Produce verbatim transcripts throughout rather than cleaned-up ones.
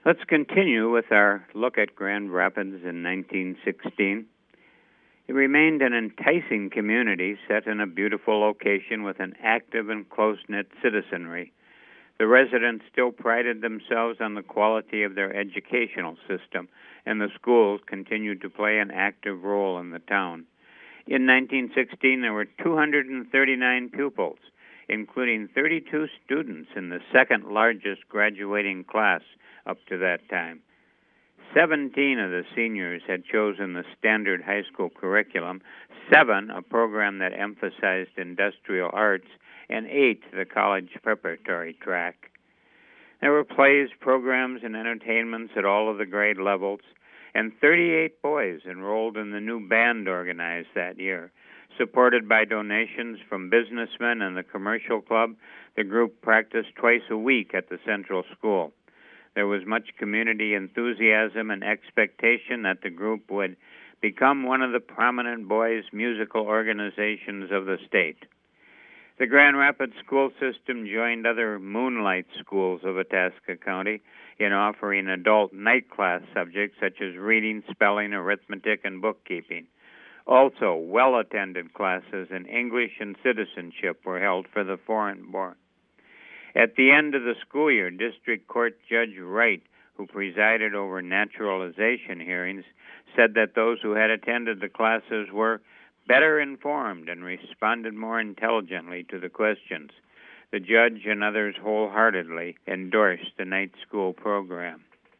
Let's continue with our look at Grand Rapids in nineteen sixteen. It remained an enticing community set in a beautiful location with an active and close-knit citizenry. The residents still prided themselves on the quality of their educational system, and the schools continued to play an active role in the town. In nineteen sixteen, there were two hundred thirty-nine pupils, including thirty-two students in the second largest graduating class up to that time. Seventeen of the seniors had chosen the standard high school curriculum, seven a program that emphasized industrial arts, and eight the college preparatory track. There were plays, programs, and entertainments at all of the grade levels, and thirty-eight boys enrolled in the new band organized that year. Supported by donations from businessmen and the commercial club, the group practiced twice a week at the central school. There was much community enthusiasm and expectation that the group would become one of the prominent boys' musical organizations of the state. The Grand Rapids school system joined other moonlight schools of Itasca County in offering adult night class subjects such as reading, spelling, arithmetic, and bookkeeping. Also, well-attended classes in English and citizenship were held for the foreign-born. At the end of the school year, District Court Judge Wright, who presided over naturalization hearings, said that those who had attended the classes were better informed and responded more intelligently to the questions. The judge and others wholeheartedly endorsed the night school program.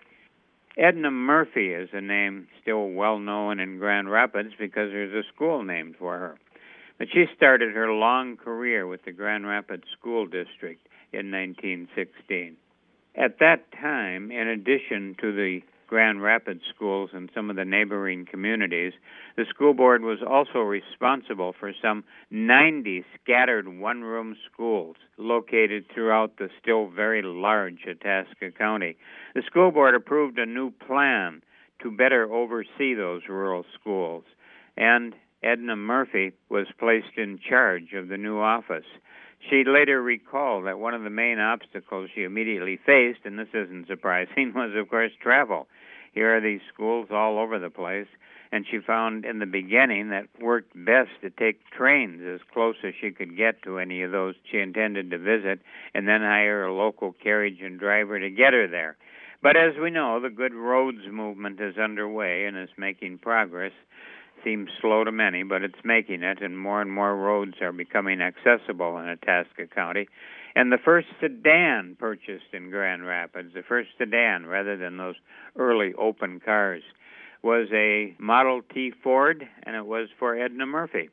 Edna Murphy is a name still well known in Grand Rapids because there's a school named for her. But she started her long career with the Grand Rapids School District in nineteen sixteen. At that time, in addition to the Grand Rapids schools and some of the neighboring communities, the school board was also responsible for some ninety scattered one-room schools located throughout the still very large Itasca County. The school board approved a new plan to better oversee those rural schools, and Edna Murphy was placed in charge of the new office. She later recalled that one of the main obstacles she immediately faced, and this isn't surprising, was, of course, travel. Here are these schools all over the place, and she found in the beginning that it worked best to take trains as close as she could get to any of those she intended to visit, and then hire a local carriage and driver to get her there. But as we know, the Good Roads movement is underway and is making progress. Seems slow to many, but it's making it, and more and more roads are becoming accessible in Itasca County. And the first sedan purchased in Grand Rapids, the first sedan rather than those early open cars, was a Model T Ford, and it was for Edna Murphy.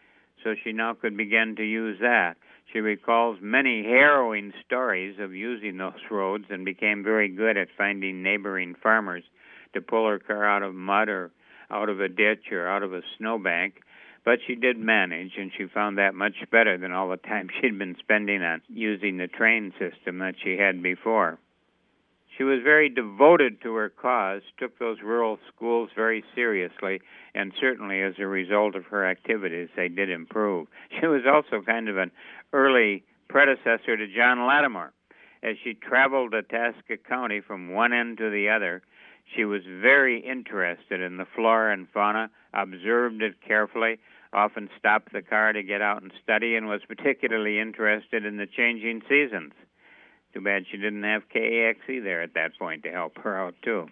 So she now could begin to use that. She recalls many harrowing stories of using those roads and became very good at finding neighboring farmers to pull her car out of mud or out of a ditch or out of a snowbank, but she did manage, and she found that much better than all the time she'd been spending on using the train system that she had before. She was very devoted to her cause, took those rural schools very seriously, and certainly as a result of her activities, they did improve. She was also kind of an early predecessor to John Lattimore. As she traveled Itasca County from one end to the other, she was very interested in the flora and fauna, observed it carefully, often stopped the car to get out and study, and was particularly interested in the changing seasons. Too bad she didn't have K A X E there at that point to help her out, too.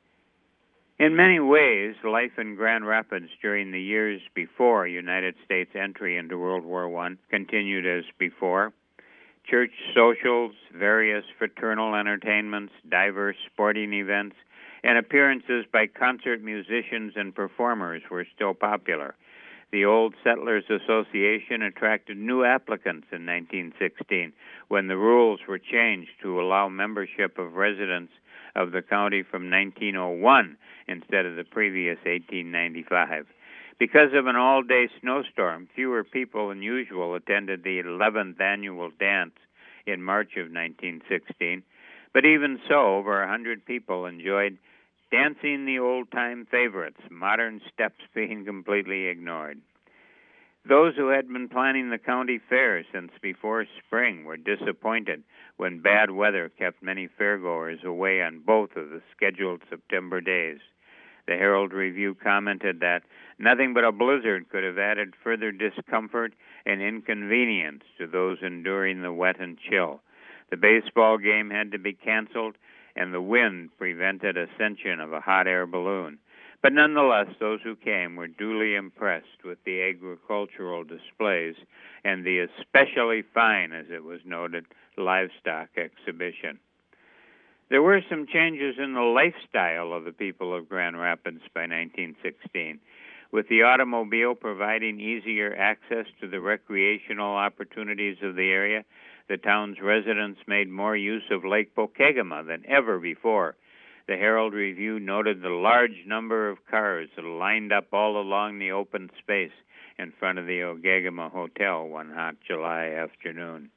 In many ways, life in Grand Rapids during the years before United States entry into World War One continued as before. Church socials, various fraternal entertainments, diverse sporting events, and appearances by concert musicians and performers were still popular. The Old Settlers Association attracted new applicants in nineteen sixteen when the rules were changed to allow membership of residents of the county from nineteen oh one instead of the previous eighteen ninety-five. Because of an all-day snowstorm, fewer people than usual attended the eleventh annual dance in March of nineteen sixteen. But even so, over one hundred people enjoyed dancing the old-time favorites, modern steps being completely ignored. Those who had been planning the county fair since before spring were disappointed when bad weather kept many fairgoers away on both of the scheduled September days. The Herald Review commented that nothing but a blizzard could have added further discomfort and inconvenience to those enduring the wet and chill. The baseball game had to be canceled, and the wind prevented ascension of a hot air balloon. But nonetheless, those who came were duly impressed with the agricultural displays and the especially fine, as it was noted, livestock exhibition. There were some changes in the lifestyle of the people of Grand Rapids by nineteen sixteen, with the automobile providing easier access to the recreational opportunities of the area. The town's residents made more use of Lake Pokegama than ever before. The Herald Review noted the large number of cars that lined up all along the open space in front of the Ogegama Hotel one hot July afternoon.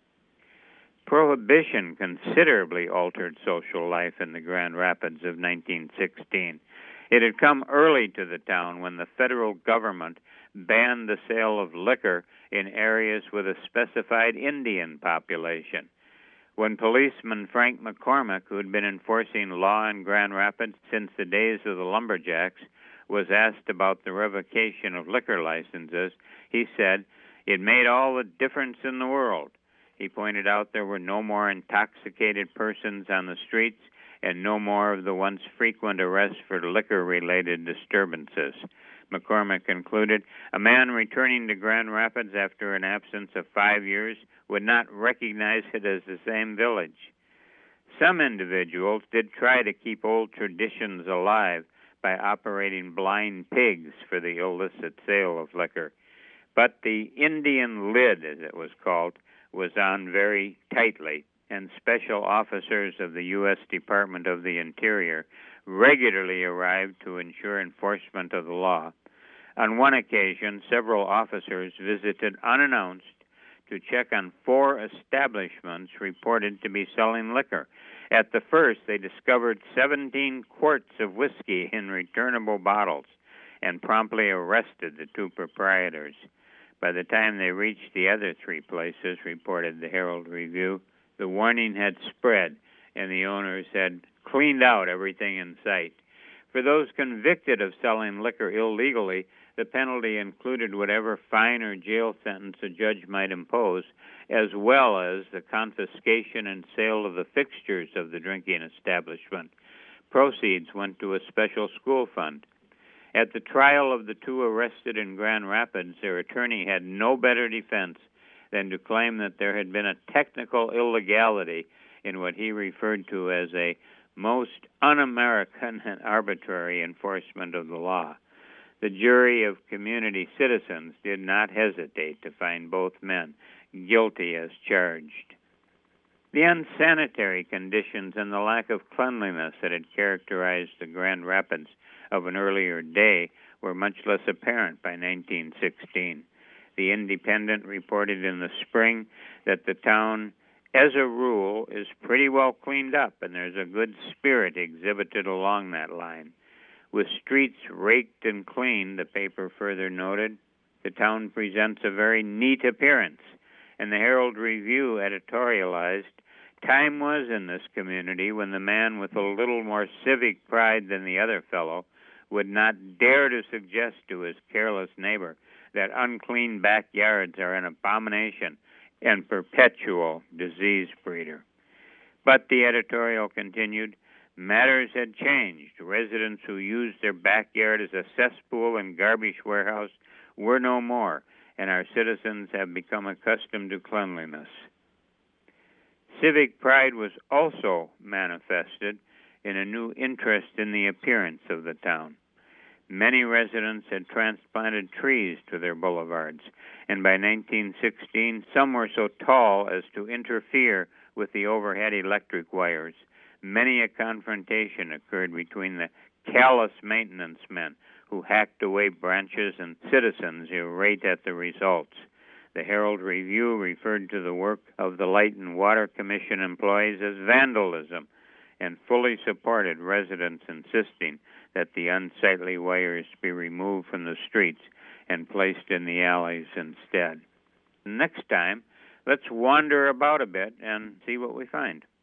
Prohibition considerably altered social life in the Grand Rapids of nineteen sixteen. It had come early to the town when the federal government banned the sale of liquor in areas with a specified Indian population. When policeman Frank McCormick, who had been enforcing law in Grand Rapids since the days of the lumberjacks, was asked about the revocation of liquor licenses, he said, "It made all the difference in the world." He pointed out there were no more intoxicated persons on the streets and no more of the once frequent arrests for liquor-related disturbances. McCormick concluded, "A man returning to Grand Rapids after an absence of five years would not recognize it as the same village." Some individuals did try to keep old traditions alive by operating blind pigs for the illicit sale of liquor. But the Indian lid, as it was called, was on very tightly, and special officers of the U S Department of the Interior regularly arrived to ensure enforcement of the law. On one occasion, several officers visited unannounced to check on four establishments reported to be selling liquor. At the first, they discovered seventeen quarts of whiskey in returnable bottles and promptly arrested the two proprietors. By the time they reached the other three places, reported the Herald Review, the warning had spread and the owners had cleaned out everything in sight. For those convicted of selling liquor illegally, the penalty included whatever fine or jail sentence a judge might impose, as well as the confiscation and sale of the fixtures of the drinking establishment. Proceeds went to a special school fund. At the trial of the two arrested in Grand Rapids, their attorney had no better defense than to claim that there had been a technical illegality in what he referred to as a most un-American and arbitrary enforcement of the law. The jury of community citizens did not hesitate to find both men guilty as charged. The unsanitary conditions and the lack of cleanliness that had characterized the Grand Rapids of an earlier day were much less apparent by nineteen sixteen. The Independent reported in the spring that the town, as a rule, is pretty well cleaned up, and there's a good spirit exhibited along that line. With streets raked and cleaned, the paper further noted, the town presents a very neat appearance, and the Herald Review editorialized, "Time was in this community when the man with a little more civic pride than the other fellow would not dare to suggest to his careless neighbor that unclean backyards are an abomination and perpetual disease breeder." But the editorial continued, matters had changed. Residents who used their backyard as a cesspool and garbage warehouse were no more, and our citizens have become accustomed to cleanliness. Civic pride was also manifested in a new interest in the appearance of the town. Many residents had transplanted trees to their boulevards, and by nineteen sixteen, some were so tall as to interfere with the overhead electric wires. Many a confrontation occurred between the callous maintenance men who hacked away branches and citizens irate at the results. The Herald Review referred to the work of the Light and Water Commission employees as vandalism and fully supported residents insisting that the unsightly wires be removed from the streets and placed in the alleys instead. Next time, let's wander about a bit and see what we find.